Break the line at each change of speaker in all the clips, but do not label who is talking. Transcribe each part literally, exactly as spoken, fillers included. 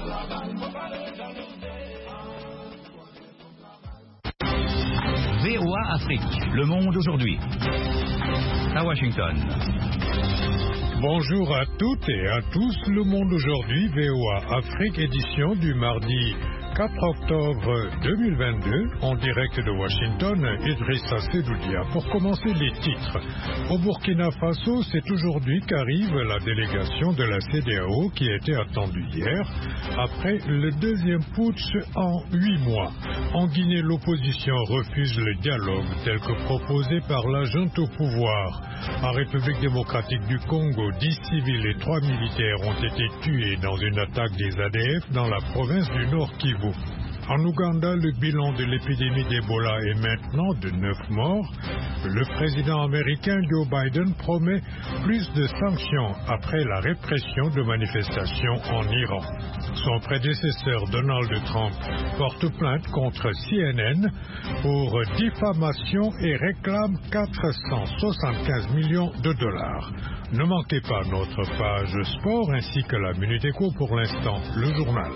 V O A Afrique, le monde aujourd'hui. À Washington.
Bonjour à toutes et à tous, le monde aujourd'hui, V O A Afrique, édition du mardi quatre octobre deux mille vingt-deux, en direct de Washington, Idrissa Sedoudia. Pour commencer les titres, au Burkina Faso, c'est aujourd'hui qu'arrive la délégation de la C E D E A O qui était attendue hier, après le deuxième putsch en huit mois. En Guinée, l'opposition refuse le dialogue tel que proposé par la junte au pouvoir. En République démocratique du Congo, dix civils et trois militaires ont été tués dans une attaque des A D F dans la province du Nord Kivu. En Ouganda, le bilan de l'épidémie d'Ebola est maintenant de neuf morts. Le président américain Joe Biden promet plus de sanctions après la répression de manifestations en Iran. Son prédécesseur Donald Trump porte plainte contre C N N pour diffamation et réclame quatre cent soixante-quinze millions de dollars. Ne manquez pas notre page sport ainsi que la Minute Éco pour l'instant, le journal.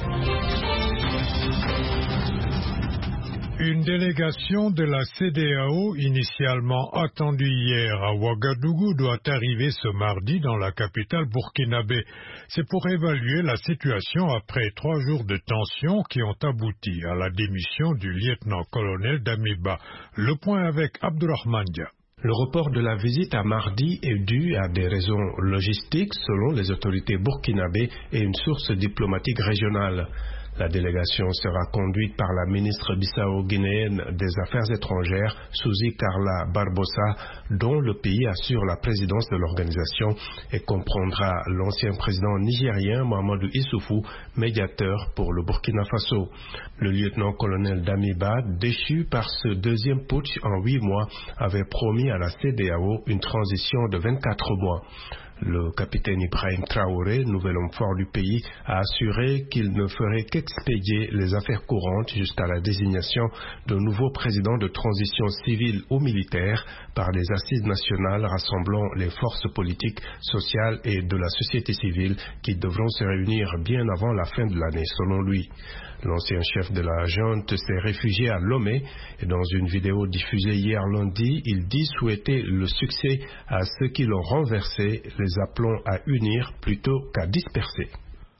Une délégation de la C E D E A O, initialement attendue hier à Ouagadougou, doit arriver ce mardi dans la capitale burkinabé. C'est pour évaluer la situation après trois jours de tensions qui ont abouti à la démission du lieutenant-colonel Damiba. Le point avec Abdourahmane Dia.
Le report de la visite à mardi est dû à des raisons logistiques selon les autorités burkinabées et une source diplomatique régionale. La délégation sera conduite par la ministre bissau-guinéenne des Affaires étrangères, Suzy Carla Barbosa, dont le pays assure la présidence de l'organisation, et comprendra l'ancien président nigérien Mahamadou Issoufou, médiateur pour le Burkina Faso. Le lieutenant-colonel Damiba, déchu par ce deuxième putsch en huit mois, avait promis à la C E D E A O une transition de vingt-quatre mois. Le capitaine Ibrahim Traoré, nouvel homme fort du pays, a assuré qu'il ne ferait qu'expédier les affaires courantes jusqu'à la désignation d'un nouveau président de transition civile ou militaire par les assises nationales rassemblant les forces politiques, sociales et de la société civile qui devront se réunir bien avant la fin de l'année, selon lui. L'ancien chef de la junte s'est réfugié à Lomé et dans une vidéo diffusée hier lundi, il dit souhaiter le succès à ceux qui l'ont renversé, les appelant à unir plutôt qu'à disperser.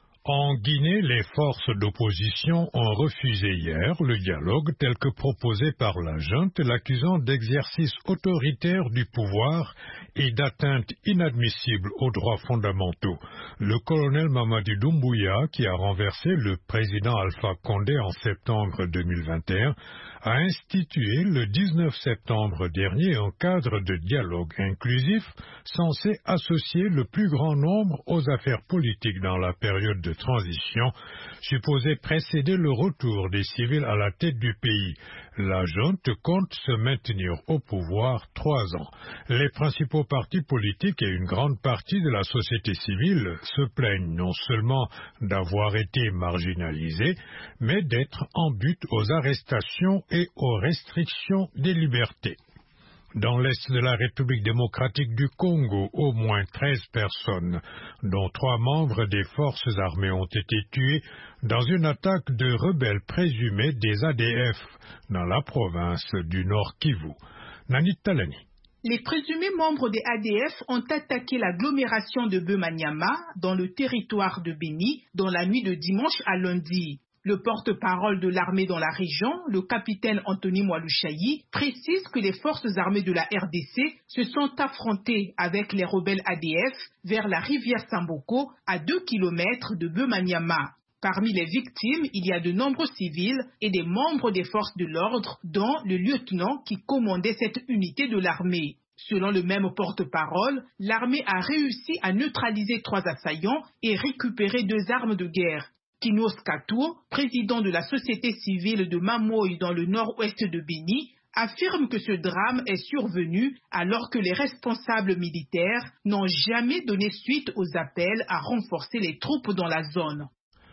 En Guinée, les forces d'opposition ont refusé hier le dialogue tel que proposé par la junte, l'accusant d'exercice autoritaire du pouvoir et d'atteinte inadmissible aux droits fondamentaux. Le colonel Mamadi Doumbouya, qui a renversé le président Alpha Condé en septembre deux mille vingt et un, a institué le dix-neuf septembre dernier un cadre de dialogue inclusif censé associer le plus grand nombre aux affaires politiques dans la période de transition, supposé précéder le retour des civils à la tête du pays. La junte compte se maintenir au pouvoir trois ans. Les principaux partis politiques et une grande partie de la société civile se plaignent non seulement d'avoir été marginalisés, mais d'être en butte aux arrestations et aux restrictions des libertés. Dans l'est de la République démocratique du Congo, au moins treize personnes, dont trois membres des forces armées, ont été tuées dans une attaque de rebelles présumés des A D F dans la province du Nord Kivu. Nanit Talani.
Les présumés membres des A D F ont attaqué l'agglomération de Bemanyama dans le territoire de Béni dans la nuit de dimanche à lundi. Le porte-parole de l'armée dans la région, le capitaine Anthony Mwalushayi, précise que les forces armées de la R D C se sont affrontées avec les rebelles A D F vers la rivière Samboko à deux kilomètres de Bemanyama. Parmi les victimes, il y a de nombreux civils et des membres des forces de l'ordre, dont le lieutenant qui commandait cette unité de l'armée. Selon le même porte-parole, l'armée a réussi à neutraliser trois assaillants et récupérer deux armes de guerre. Kinos Kato, président de la société civile de Mamoy dans le nord-ouest de Béni, affirme que ce drame est survenu alors que les responsables militaires n'ont jamais donné suite aux appels à renforcer les troupes dans la zone.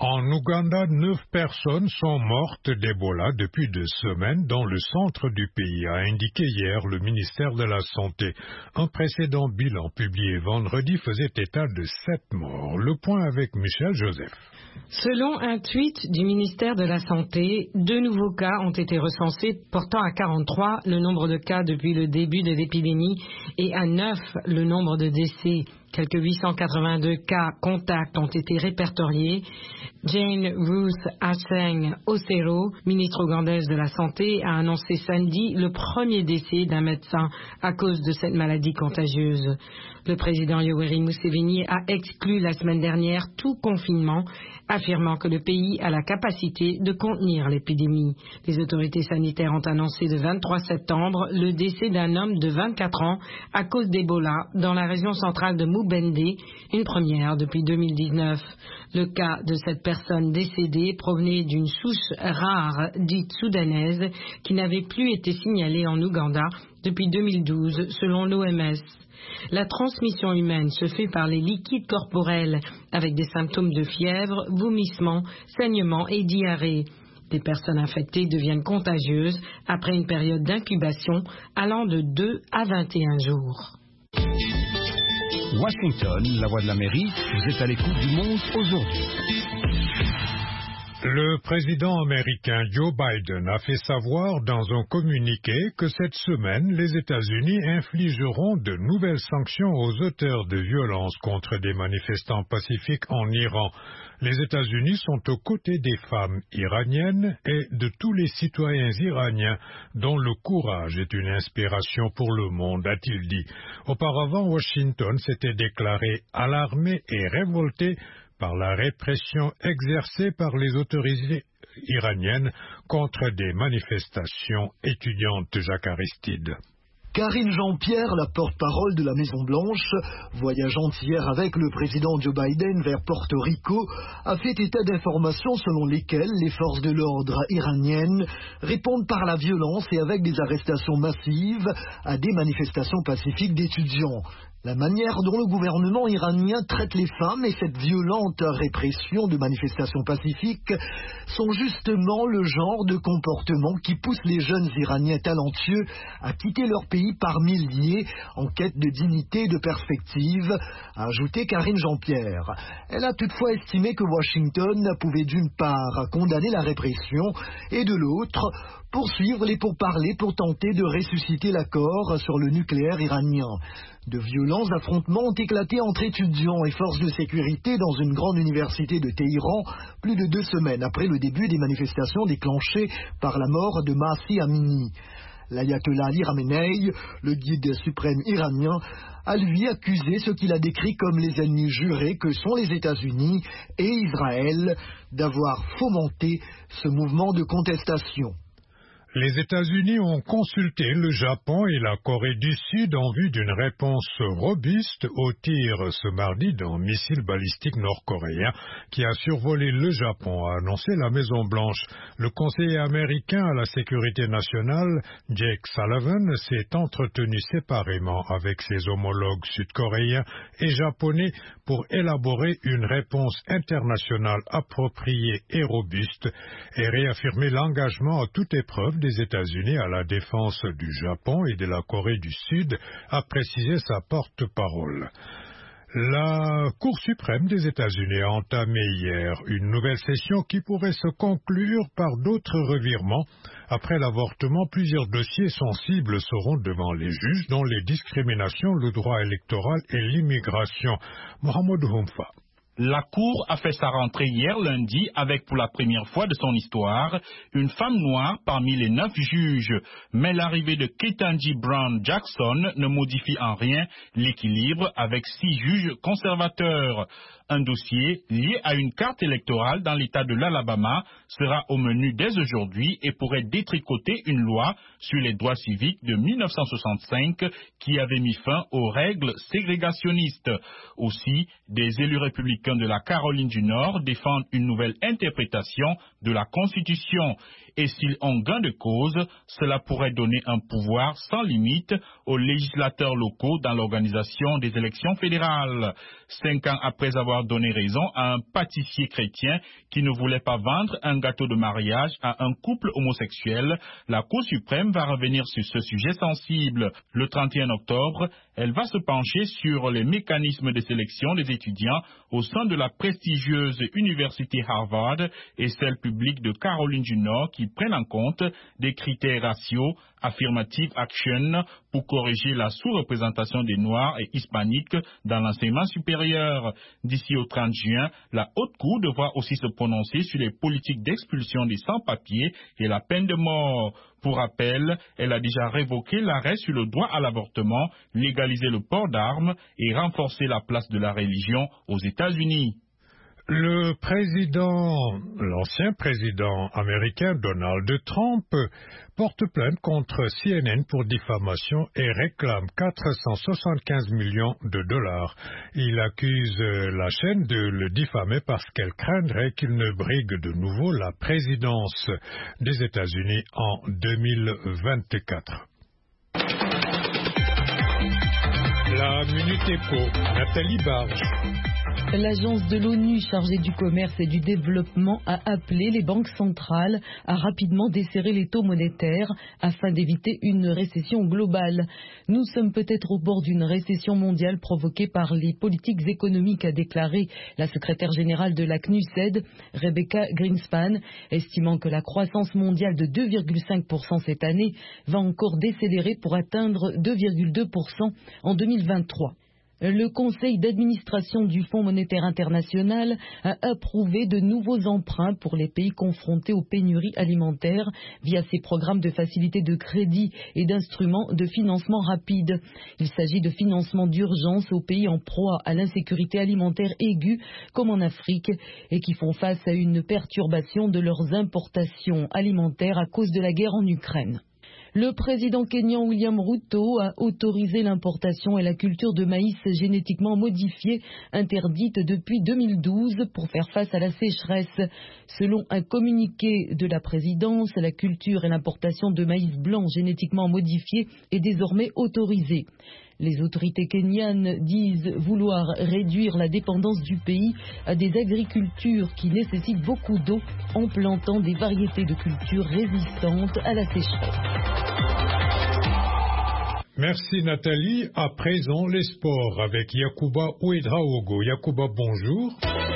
En Ouganda, neuf personnes sont mortes d'Ebola depuis deux semaines dans le centre du pays, a indiqué hier le ministère de la Santé. Un précédent bilan publié vendredi faisait état de sept morts. Le point avec Michel Joseph.
Selon un tweet du ministère de la Santé, deux nouveaux cas ont été recensés, portant à quarante-trois le nombre de cas depuis le début de l'épidémie et à neuf le nombre de décès. Quelques huit cent quatre-vingt-deux cas contacts ont été répertoriés. Jane Ruth Aceng Osero, ministre ougandaise de la Santé, a annoncé samedi le premier décès d'un médecin à cause de cette maladie contagieuse. Le président Yoweri Museveni a exclu la semaine dernière tout confinement, affirmant que le pays a la capacité de contenir l'épidémie. Les autorités sanitaires ont annoncé le vingt-trois septembre le décès d'un homme de vingt-quatre ans à cause d'Ebola dans la région centrale de Mubende, une première depuis deux mille dix-neuf. Le cas de cette personne décédée provenait d'une souche rare dite soudanaise qui n'avait plus été signalée en Ouganda depuis deux mille douze selon l'O M S. La transmission humaine se fait par les liquides corporels avec des symptômes de fièvre, vomissements, saignements et diarrhée. Des personnes infectées deviennent contagieuses après une période d'incubation allant de deux à vingt et un jours.
Washington, la voix de l'Amérique, vous êtes à l'écoute du monde aujourd'hui.
Le président américain Joe Biden a fait savoir dans un communiqué que cette semaine, les États-Unis infligeront de nouvelles sanctions aux auteurs de violences contre des manifestants pacifiques en Iran. Les États-Unis sont aux côtés des femmes iraniennes et de tous les citoyens iraniens dont le courage est une inspiration pour le monde, a-t-il dit. Auparavant, Washington s'était déclaré alarmé et révolté par la répression exercée par les autorités iraniennes contre des manifestations étudiantes. Jacques Aristide.
Karine Jean-Pierre, la porte-parole de la Maison-Blanche, voyageant hier avec le président Joe Biden vers Porto Rico, a fait état d'informations selon lesquelles les forces de l'ordre iraniennes répondent par la violence et avec des arrestations massives à des manifestations pacifiques d'étudiants. La manière dont le gouvernement iranien traite les femmes et cette violente répression de manifestations pacifiques sont justement le genre de comportement qui pousse les jeunes Iraniens talentueux à quitter leur pays par milliers en quête de dignité et de perspective, a ajouté Karine Jean-Pierre. Elle a toutefois estimé que Washington pouvait d'une part condamner la répression et de l'autre poursuivre les pourparlers pour tenter de ressusciter l'accord sur le nucléaire iranien. De violents affrontements ont éclaté entre étudiants et forces de sécurité dans une grande université de Téhéran plus de deux semaines après le début des manifestations déclenchées par la mort de Mahsa Amini. L'ayatollah Ali Khamenei, le guide suprême iranien, a lui accusé ce qu'il a décrit comme les ennemis jurés que sont les États-Unis et Israël d'avoir fomenté ce mouvement de contestation.
Les États-Unis ont consulté le Japon et la Corée du Sud en vue d'une réponse robuste au tir ce mardi d'un missile balistique nord-coréen qui a survolé le Japon, a annoncé la Maison-Blanche. Le conseiller américain à la sécurité nationale, Jake Sullivan, s'est entretenu séparément avec ses homologues sud-coréens et japonais pour élaborer une réponse internationale appropriée et robuste et réaffirmer l'engagement à toute épreuve des États-Unis à la défense du Japon et de la Corée du Sud, a précisé sa porte-parole. La Cour suprême des États-Unis a entamé hier une nouvelle session qui pourrait se conclure par d'autres revirements. Après l'avortement, plusieurs dossiers sensibles seront devant les juges, dont les discriminations, le droit électoral et l'immigration. Mohamed Humfa.
La Cour a fait sa rentrée hier lundi avec pour la première fois de son histoire une femme noire parmi les neuf juges. Mais l'arrivée de Ketanji Brown Jackson ne modifie en rien l'équilibre avec six juges conservateurs. Un dossier lié à une carte électorale dans l'État de l'Alabama sera au menu dès aujourd'hui et pourrait détricoter une loi sur les droits civiques de mille neuf cent soixante-cinq qui avait mis fin aux règles ségrégationnistes. Aussi, des élus républicains de la Caroline du Nord défendent une nouvelle interprétation de la Constitution. Et s'ils ont gain de cause, cela pourrait donner un pouvoir sans limite aux législateurs locaux dans l'organisation des élections fédérales. Cinq ans après avoir avoir donné raison à un pâtissier chrétien qui ne voulait pas vendre un gâteau de mariage à un couple homosexuel. La Cour suprême va revenir sur ce sujet sensible. Le trente et un octobre, elle va se pencher sur les mécanismes de sélection des étudiants au sein de la prestigieuse université Harvard et celle publique de Caroline du Nord qui prennent en compte des critères raciaux, affirmative action, pour corriger la sous-représentation des Noirs et Hispaniques dans l'enseignement supérieur. D'ici au trente juin, la Haute Cour devra aussi se prononcer sur les politiques d'expulsion des sans-papiers et la peine de mort. Pour rappel, elle a déjà révoqué l'arrêt sur le droit à l'avortement, légalisé le port d'armes et renforcé la place de la religion aux États-Unis.
Le président, l'ancien président américain Donald Trump porte plainte contre C N N pour diffamation et réclame quatre cent soixante-quinze millions de dollars. Il accuse la chaîne de le diffamer parce qu'elle craindrait qu'il ne brigue de nouveau la présidence des États-Unis en deux mille vingt-quatre. La Minute Éco, Nathalie Barge.
L'agence de l'ONU chargée du commerce et du développement a appelé les banques centrales à rapidement desserrer les taux monétaires afin d'éviter une récession globale. Nous sommes peut-être au bord d'une récession mondiale provoquée par les politiques économiques, a déclaré la secrétaire générale de la C N U S E D, Rebecca Greenspan, estimant que la croissance mondiale de deux virgule cinq pour cent cette année va encore décélérer pour atteindre deux virgule deux pour cent en deux mille vingt-trois. Le conseil d'administration du Fonds monétaire international a approuvé de nouveaux emprunts pour les pays confrontés aux pénuries alimentaires via ses programmes de facilité de crédit et d'instruments de financement rapide. Il s'agit de financements d'urgence aux pays en proie à l'insécurité alimentaire aiguë comme en Afrique et qui font face à une perturbation de leurs importations alimentaires à cause de la guerre en Ukraine. Le président kényan William Ruto a autorisé l'importation et la culture de maïs génétiquement modifié, interdite depuis deux mille douze pour faire face à la sécheresse. Selon un communiqué de la présidence, la culture et l'importation de maïs blanc génétiquement modifié est désormais autorisée. Les autorités kenyanes disent vouloir réduire la dépendance du pays à des agricultures qui nécessitent beaucoup d'eau en plantant des variétés de cultures résistantes à la sécheresse.
Merci Nathalie. À présent, les sports avec Yacouba Ouedraogo. Yacouba, bonjour.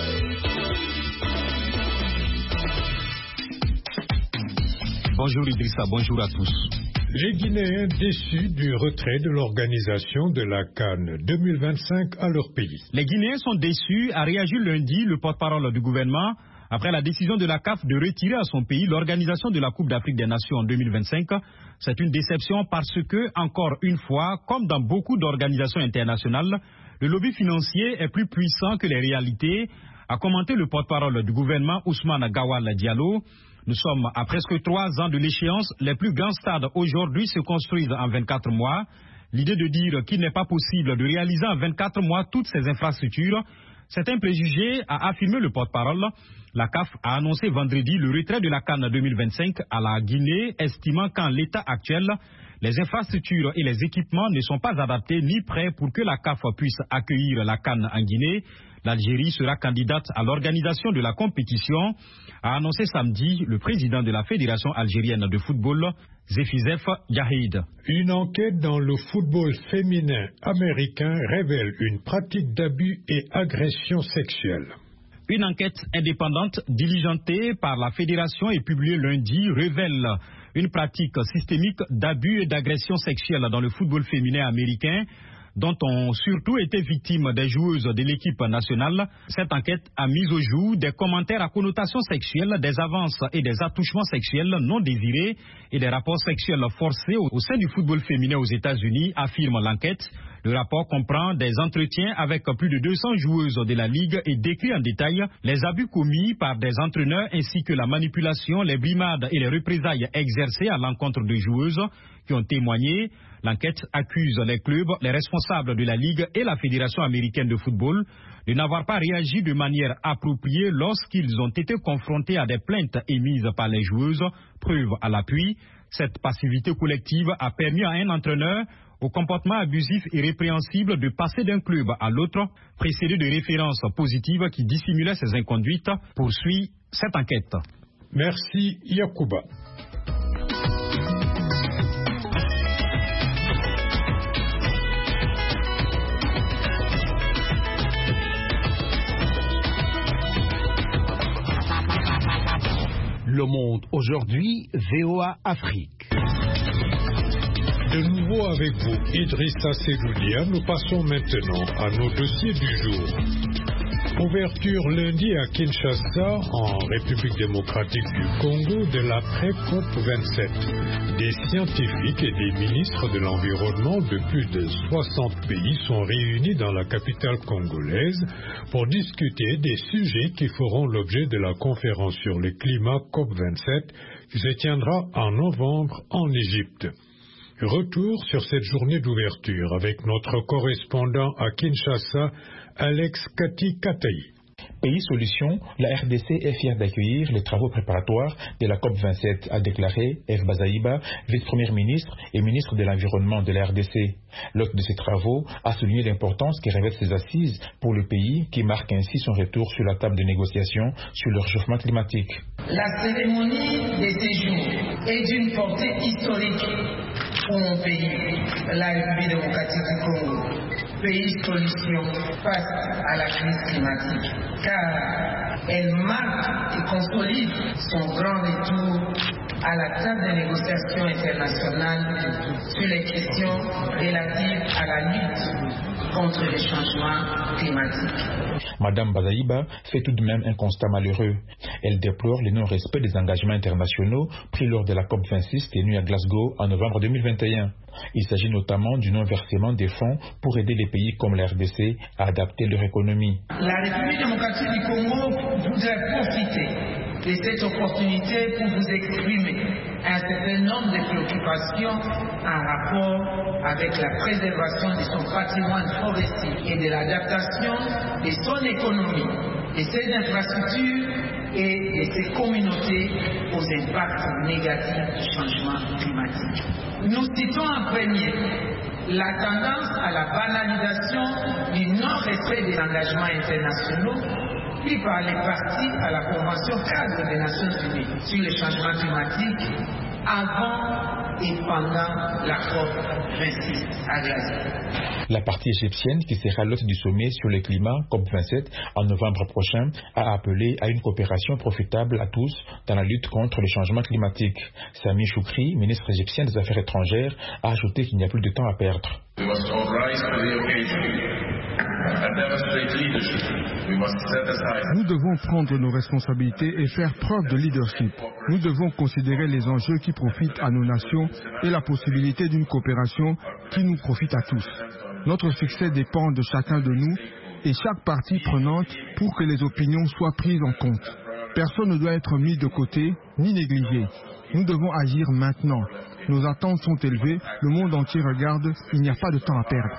Bonjour Idrissa, bonjour à tous.
Les Guinéens déçus du retrait de l'organisation de la CAN deux mille vingt-cinq à leur pays.
Les Guinéens sont déçus, a réagi lundi le porte-parole du gouvernement après la décision de la C A F de retirer à son pays l'organisation de la Coupe d'Afrique des Nations en deux mille vingt-cinq. C'est une déception parce que, encore une fois, comme dans beaucoup d'organisations internationales, le lobby financier est plus puissant que les réalités, a commenté le porte-parole du gouvernement Ousmane Gawal Diallo. Nous sommes à presque trois ans de l'échéance. Les plus grands stades aujourd'hui se construisent en vingt-quatre mois. L'idée de dire qu'il n'est pas possible de réaliser en vingt-quatre mois toutes ces infrastructures, c'est un préjugé, a affirmé le porte-parole. La C A F a annoncé vendredi le retrait de la CAN deux mille vingt-cinq à la Guinée, estimant qu'en l'état actuel, les infrastructures et les équipements ne sont pas adaptés ni prêts pour que la C A F puisse accueillir la CAN en Guinée. L'Algérie sera candidate à l'organisation de la compétition, a annoncé samedi le président de la Fédération algérienne de football, Zefizef Yahid.
Une enquête dans le football féminin américain révèle une pratique d'abus et agression sexuelle.
Une enquête indépendante diligentée par la Fédération et publiée lundi révèle une pratique systémique d'abus et d'agression sexuelle dans le football féminin américain, dont ont surtout été victimes des joueuses de l'équipe nationale. Cette enquête a mis au jour des commentaires à connotation sexuelle, des avances et des attouchements sexuels non désirés et des rapports sexuels forcés au sein du football féminin aux États-Unis, affirme l'enquête. Le rapport comprend des entretiens avec plus de deux cents joueuses de la Ligue et décrit en détail les abus commis par des entraîneurs ainsi que la manipulation, les brimades et les représailles exercées à l'encontre de joueuses qui ont témoigné. L'enquête accuse les clubs, les responsables de la Ligue et la Fédération américaine de football de n'avoir pas réagi de manière appropriée lorsqu'ils ont été confrontés à des plaintes émises par les joueuses. Preuve à l'appui, cette passivité collective a permis à un entraîneur, au comportement abusif et répréhensible de passer d'un club à l'autre, précédé de références positives qui dissimulaient ces inconduites, poursuit cette enquête.
Merci Yacouba.
Le Monde aujourd'hui, V O A Afrique.
De nouveau avec vous, Idrissa Seloudia, nous passons maintenant à nos dossiers du jour. Ouverture lundi à Kinshasa, en République démocratique du Congo, de l'après-COP vingt-sept. Des scientifiques et des ministres de l'environnement de plus de soixante pays sont réunis dans la capitale congolaise pour discuter des sujets qui feront l'objet de la conférence sur le climat COP vingt-sept qui se tiendra en novembre en Égypte. Retour sur cette journée d'ouverture avec notre correspondant à Kinshasa, Alex Kati Kataï.
Pays Solutions, la R D C est fière d'accueillir les travaux préparatoires de la COP vingt-sept, a déclaré F. Bazaïba, vice-premier ministre et ministre de l'Environnement de la R D C. L'hôte de ces travaux a souligné l'importance que revêtent ces assises pour le pays qui marque ainsi son retour sur la table de négociation sur le réchauffement climatique.
La cérémonie des séjours est d'une portée historique pour mon pays, la République démocratique du Congo, pays solution face à la crise climatique, car elle marque et consolide son grand retour à la table de négociation internationale sur les questions relatives à la lutte contre les changements climatiques.
Madame Bazaïba fait tout de même un constat malheureux. Elle déplore le non-respect des engagements internationaux pris lors de la COP vingt-six tenue à Glasgow en novembre deux mille vingt et un. Il s'agit notamment du non-versement des fonds pour aider les pays comme la R D C à adapter leur économie.
La République démocratique du Congo voudrait profiter de cette opportunité pour vous exprimer un certain nombre de préoccupations en rapport avec la préservation de son patrimoine forestier et de l'adaptation de son économie, de ses infrastructures et de ses communautés aux impacts négatifs du changement climatique. Nous citons en premier la tendance à la banalisation du non-respect des engagements internationaux pris par les parties à la Convention cadre des Nations Unies sur le changement climatique avant et pendant la COP vingt-six à Glasgow.
La partie égyptienne, qui sera l'hôte du sommet sur le climat COP vingt-sept en novembre prochain, a appelé à une coopération profitable à tous dans la lutte contre le changement climatique. Sami Choukri, ministre égyptien des Affaires étrangères, a ajouté qu'il n'y a plus de temps à perdre.
Nous devons prendre nos responsabilités et faire preuve de leadership. Nous devons considérer les enjeux qui profitent à nos nations et la possibilité d'une coopération qui nous profite à tous. Notre succès dépend de chacun de nous et chaque partie prenante pour que les opinions soient prises en compte. Personne ne doit être mis de côté ni négligé. Nous devons agir maintenant. Nos attentes sont élevées, le monde entier regarde, il n'y a pas de temps à perdre.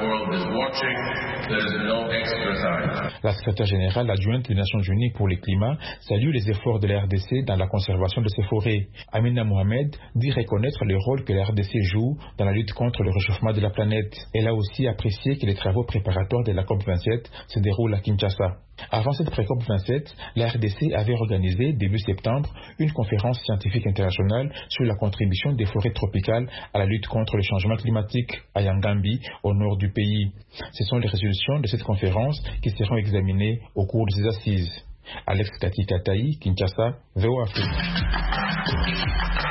La secrétaire générale adjointe des Nations Unies pour le climat salue les efforts de la R D C dans la conservation de ses forêts. Amina Mohamed dit reconnaître le rôle que la R D C joue dans la lutte contre le réchauffement de la planète. Elle a aussi apprécié que les travaux préparatoires de la COP vingt-sept se déroulent à Kinshasa. Avant cette pré-COP vingt-sept, la R D C avait organisé début septembre une conférence scientifique internationale sur la contribution des forêts tropicales à la lutte contre le changement climatique à Yangambi, au nord du pays. Ce sont les résolutions de cette conférence qui seront examinées au cours de ces assises. Alex Kati Kataï, Kinshasa, V O A Afrique.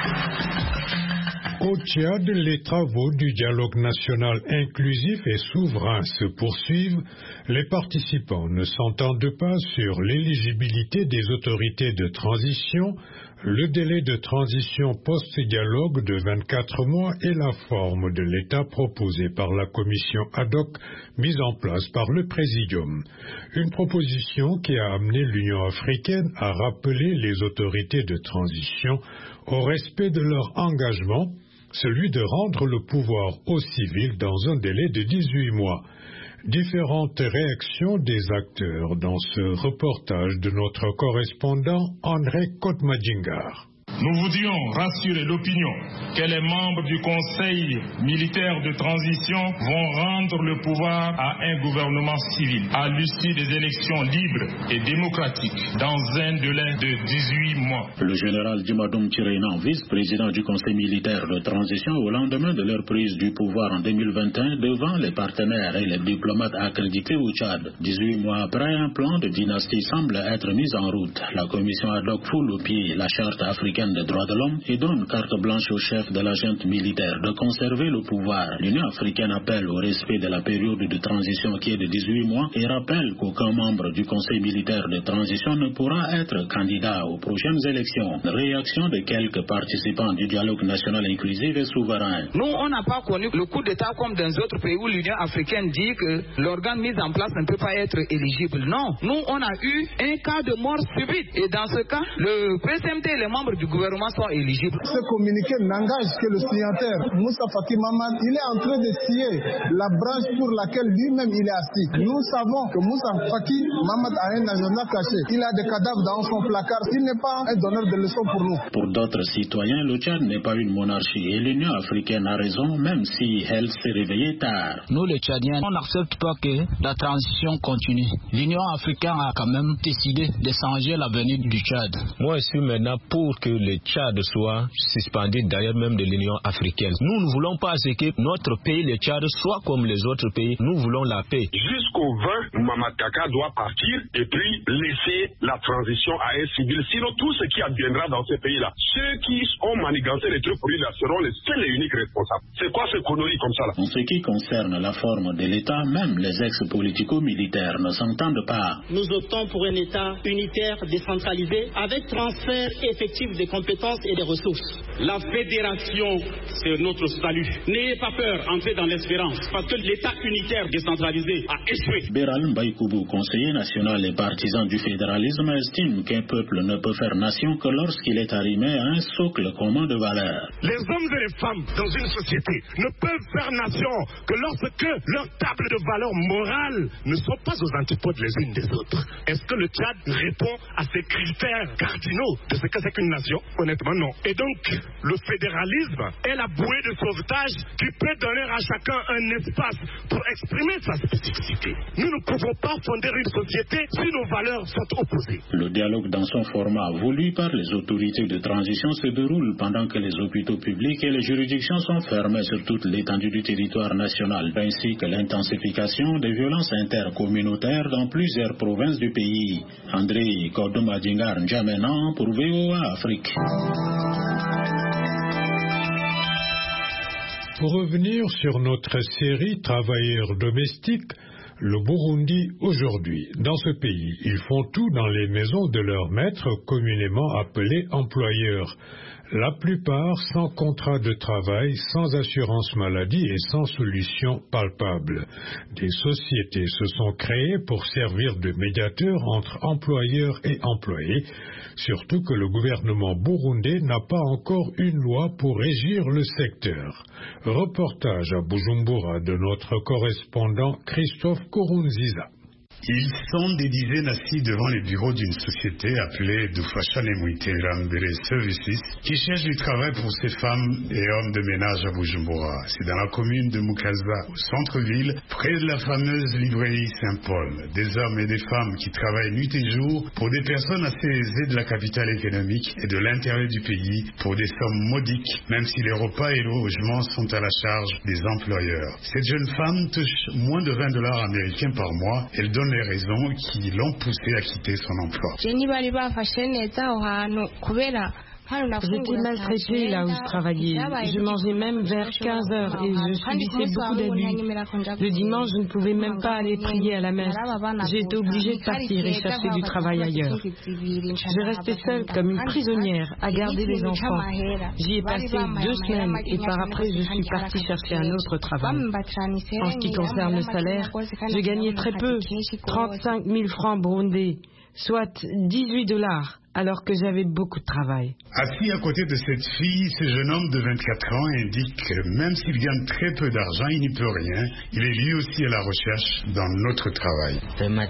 Au Tchad, les travaux du dialogue national inclusif et souverain se poursuivent. Les participants ne s'entendent pas sur l'éligibilité des autorités de transition, le délai de transition post-dialogue de vingt-quatre mois et la forme de l'État proposée par la commission ad hoc mise en place par le Présidium. Une proposition qui a amené l'Union africaine à rappeler les autorités de transition au respect de leur engagement, celui de rendre le pouvoir aux civils dans un délai de dix-huit mois. Différentes réactions des acteurs dans ce reportage de notre correspondant André Kotmadjingar.
Nous voudrions rassurer l'opinion que les membres du Conseil militaire de transition vont rendre le pouvoir à un gouvernement civil à l'issue des élections libres et démocratiques dans un délai de dix-huit mois.
Le général Djimadoum Tirena, vice-président du Conseil militaire de transition, au lendemain de leur prise du pouvoir en deux mille vingt et un devant les partenaires et les diplomates accrédités au Tchad. dix-huit mois après, un plan de dynastie semble être mis en route. La commission ad hoc foule au pied la charte africaine des droits de l'homme et donne carte blanche au chef de la junte militaire de conserver le pouvoir. L'Union africaine appelle au respect de la période de transition qui est de dix-huit mois et rappelle qu'aucun membre du Conseil militaire de transition ne pourra être candidat aux prochaines élections. Réaction de quelques participants du dialogue national inclusif et souverain.
Nous, on n'a pas connu le coup d'État comme dans d'autres pays où l'Union africaine dit que l'organe mis en place ne peut pas être éligible. Non, nous, on a eu un cas de mort subite. Et dans ce cas, le P C M T et les membres du gouvernement sont éligibles.
Ce communiqué n'engage que le signataire, Moussa Faki Mahamat. Il est en train de scier la branche pour laquelle lui-même il est assis. Nous savons que Moussa Faki Mahamat a un agenda caché. Il a des cadavres dans son placard. Il n'est pas un donneur de leçons pour nous.
Pour d'autres citoyens, le Tchad n'est pas une monarchie et l'Union africaine a raison, même si elle s'est réveillée tard.
Nous, les Tchadiens, on n'accepte pas que la transition continue. L'Union africaine a quand même décidé de changer l'avenir du Tchad.
Moi, je suis maintenant pour que le Tchad soit suspendu d'ailleurs même de l'Union africaine. Nous ne voulons pas que notre pays, le Tchad, soit comme les autres pays. Nous voulons la paix.
Jusqu'au vingt, Mamadou Kaka doit partir et puis laisser la transition à un civil. Sinon, tout ce qui adviendra dans ces pays-là, ceux qui ont manigancé les trucs pour lui, là, seront les seuls et uniques responsables. C'est quoi ce connerie comme ça là?
En ce qui concerne la forme de l'État, même les ex-politico-militaires ne s'entendent pas.
Nous optons pour un État unitaire, décentralisé, avec transfert effectif des compétences et des ressources. La fédération, c'est notre salut. N'ayez pas peur, entrez dans l'espérance, parce que l'État unitaire décentralisé a échoué.
Béral Mbaïkoubou, conseiller national et partisan du fédéralisme, estime qu'un peuple ne peut faire nation que lorsqu'il est arrimé à un socle commun de valeurs.
Les hommes et les femmes dans une société ne peuvent faire nation que lorsque leurs tables de valeurs morales ne sont pas aux antipodes les unes des autres. Est-ce que le Tchad répond à ces critères cardinaux de ce que c'est qu'une nation? Honnêtement, non. Et donc, le fédéralisme est la bouée de sauvetage qui peut donner à chacun un espace pour exprimer sa spécificité. Nous ne pouvons pas fonder une société si nos valeurs sont opposées.
Le dialogue dans son format voulu par les autorités de transition se déroule pendant que les hôpitaux publics et les juridictions sont fermés sur toute l'étendue du territoire national, ainsi que l'intensification des violences intercommunautaires dans plusieurs provinces du pays. André Kordomadingar N'Djamena pour V O A Afrique.
Pour revenir sur notre série Travailleurs domestiques, le Burundi aujourd'hui. Dans ce pays, ils font tout dans les maisons de leurs maîtres, communément appelés employeurs. La plupart sans contrat de travail, sans assurance maladie et sans solution palpable. Des sociétés se sont créées pour servir de médiateurs entre employeurs et employés, surtout que le gouvernement burundais n'a pas encore une loi pour régir le secteur. Reportage à Bujumbura de notre correspondant Christophe Korunziza.
Ils sont des dizaines assis devant les bureaux d'une société appelée Dufashane Muiterambere Services qui cherche du travail pour ces femmes et hommes de ménage à Bujumbura. C'est dans la commune de Mukaza, au centre-ville, près de la fameuse librairie Saint-Paul. Des hommes et des femmes qui travaillent nuit et jour pour des personnes assez aisées de la capitale économique et de l'intérieur du pays pour des sommes modiques, même si les repas et le logement sont à la charge des employeurs. Cette jeune femme touche moins de vingt dollars américains par mois. Elle donne les raisons qui l'ont poussée à quitter son emploi.
J'étais maltraitée là où je travaillais. Je mangeais même vers quinze heures et je subissais beaucoup d'abus. Le dimanche, je ne pouvais même pas aller prier à la messe. J'ai été obligée de partir et chercher du travail ailleurs. Je restais seule comme une prisonnière à garder les enfants. J'y ai passé deux semaines et par après, je suis partie chercher un autre travail. En ce qui concerne le salaire, je gagnais très peu, trente-cinq mille francs burundais, soit dix-huit dollars. alors que j'avais beaucoup de travail.
Assis à côté de cette fille, ce jeune homme de vingt-quatre ans indique que même s'il gagne très peu d'argent, il n'y peut rien. Il est lui aussi à la recherche dans notre travail.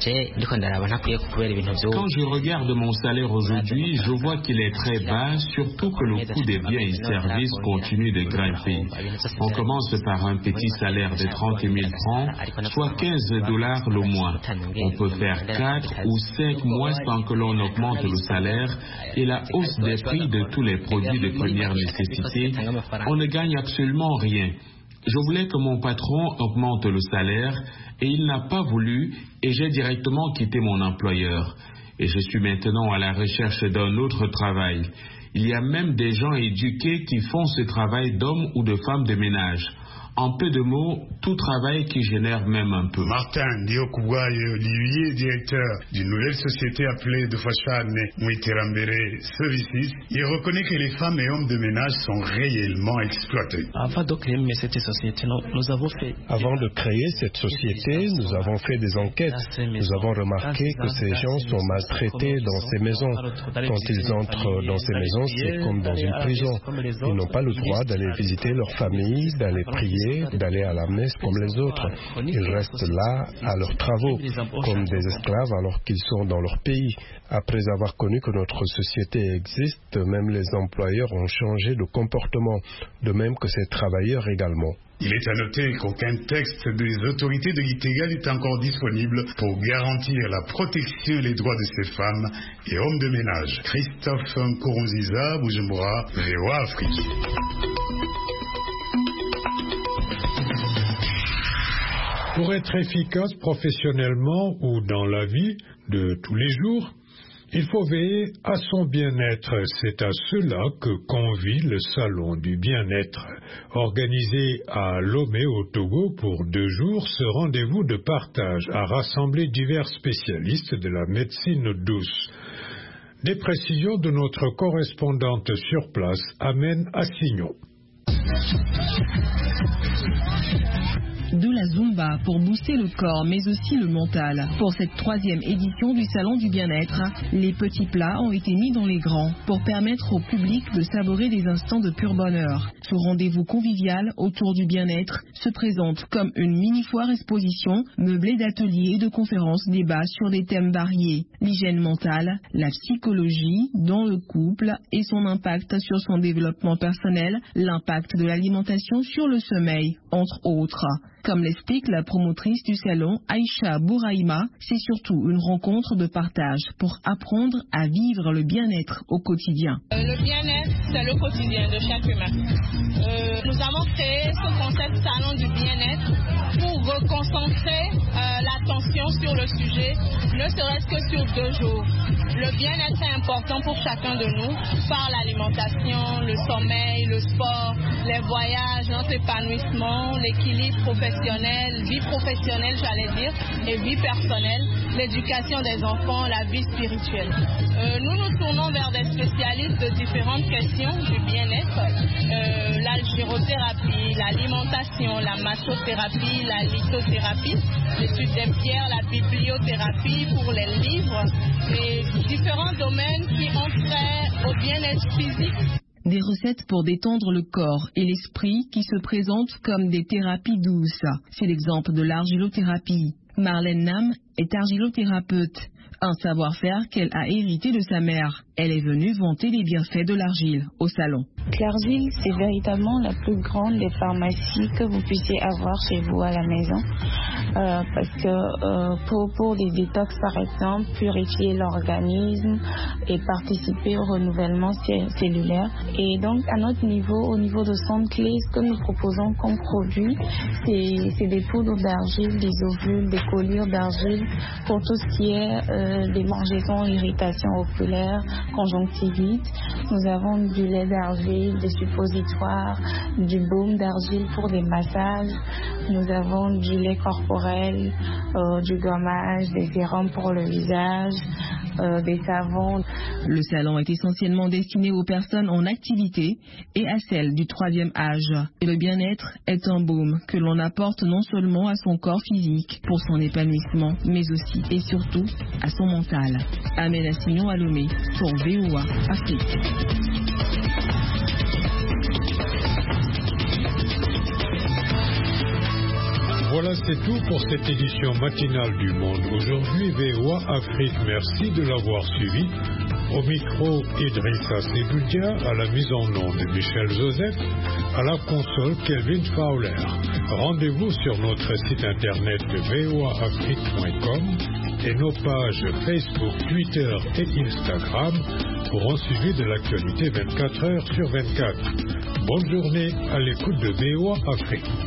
Quand je regarde mon salaire aujourd'hui, je vois qu'il est très bas, surtout que le coût des biens et services continue de grimper. On commence par un petit salaire de trente mille francs, soit quinze dollars le mois. On peut faire quatre ou cinq mois sans que l'on augmente le salaire, et la hausse des prix de tous les produits de première nécessité, on ne gagne absolument rien. Je voulais que mon patron augmente le salaire, et il n'a pas voulu, et j'ai directement quitté mon employeur. Et je suis maintenant à la recherche d'un autre travail. Il y a même des gens éduqués qui font ce travail d'hommes ou de femmes de ménage. En peu de mots, tout travail qui génère même un peu.
Martin Diokubwayo Olivier, directeur d'une nouvelle société appelée Dufashane Mwiterambere Services, il reconnaît que les femmes et hommes de ménage sont réellement exploités.
Avant de créer cette société, nous avons fait...
Avant de créer cette société, nous avons fait des enquêtes. Nous avons remarqué que ces gens sont maltraités dans ces maisons. Quand ils entrent dans ces maisons, c'est comme dans une prison. Ils n'ont pas le droit d'aller visiter leur famille, d'aller prier, d'aller à la messe comme les autres. Ils restent là à leurs travaux, comme des esclaves alors qu'ils sont dans leur pays. Après avoir connu que notre société existe, même les employeurs ont changé de comportement, de même que ces travailleurs également.
Il est à noter qu'aucun texte des autorités de Gitega n'est encore disponible pour garantir la protection et les droits de ces femmes et hommes de ménage. Christophe Nkurunziza, Bujumbura, V O A Afrique.
Pour être efficace professionnellement ou dans la vie de tous les jours, il faut veiller à son bien-être. C'est à cela que convie le Salon du bien-être. Organisé à Lomé au Togo pour deux jours, ce rendez-vous de partage a rassemblé divers spécialistes de la médecine douce. Des précisions de notre correspondante sur place, Amen Assignon.
De la Zumba pour booster le corps mais aussi le mental. Pour cette troisième édition du Salon du bien-être, les petits plats ont été mis dans les grands pour permettre au public de savourer des instants de pur bonheur. Ce rendez-vous convivial autour du bien-être se présente comme une mini-foire exposition meublée d'ateliers et de conférences débats sur des thèmes variés. L'hygiène mentale, la psychologie dans le couple et son impact sur son développement personnel, l'impact de l'alimentation sur le sommeil, entre autres. Comme l'explique la promotrice du salon, Aïcha Bouraïma, c'est surtout une rencontre de partage pour apprendre à vivre le bien-être au quotidien.
Euh, le bien-être, c'est le quotidien de chaque humain. Euh, nous avons créé ce concept salon du bien-être pour reconcentrer euh, l'attention sur le sujet, ne serait-ce que sur deux jours. Le bien-être est important pour chacun de nous par l'alimentation, le sommeil, le sport, les voyages, notre épanouissement, l'équilibre professionnel, vie professionnelle, j'allais dire, et vie personnelle, l'éducation des enfants, la vie spirituelle. Euh, nous nous tournons vers des spécialistes de différentes questions du bien-être, euh, l'algérothérapie, l'alimentation, la massothérapie, la lithothérapie, l'étude des pierres, la bibliothérapie pour les livres, et différents domaines qui ont trait au bien-être physique.
Des recettes pour détendre le corps et l'esprit qui se présentent comme des thérapies douces. C'est l'exemple de l'argilothérapie. Marlène Nam est argilothérapeute, un savoir-faire qu'elle a hérité de sa mère. Elle est venue vanter les bienfaits de l'argile au salon.
L'argile, c'est véritablement la plus grande des pharmacies que vous puissiez avoir chez vous à la maison. Euh, parce que euh, pour, pour des détox, par exemple, purifier l'organisme et participer au renouvellement cellulaire. Et donc, à notre niveau, au niveau de Centre Clé, ce que nous proposons comme produit, c'est, c'est des poudres d'argile, des ovules, des collyres d'argile pour tout ce qui est euh, des démangeaisons, irritations oculaires, conjonctivite. Nous avons du lait d'argile, des suppositoires, du baume d'argile pour des massages. Nous avons du lait corporel, euh, du gommage, des sérums pour le visage, euh, des savons.
Le salon est essentiellement destiné aux personnes en activité et à celles du troisième âge. Et le bien-être est un baume que l'on apporte non seulement à son corps physique pour son épanouissement, mais aussi et surtout à son mental. Amena Signon à Lomé pour V O A Afrique.
Voilà, c'est tout pour cette édition matinale du Monde. Aujourd'hui, V O A Afrique, merci de l'avoir suivi. Au micro, Idrissa Seboudia, à la mise en onde Michel Joseph, à la console Kelvin Fowler. Rendez-vous sur notre site internet v o a afrique point com et nos pages Facebook, Twitter et Instagram pour un suivi de l'actualité vingt-quatre heures sur vingt-quatre. Bonne journée à l'écoute de V O A Afrique.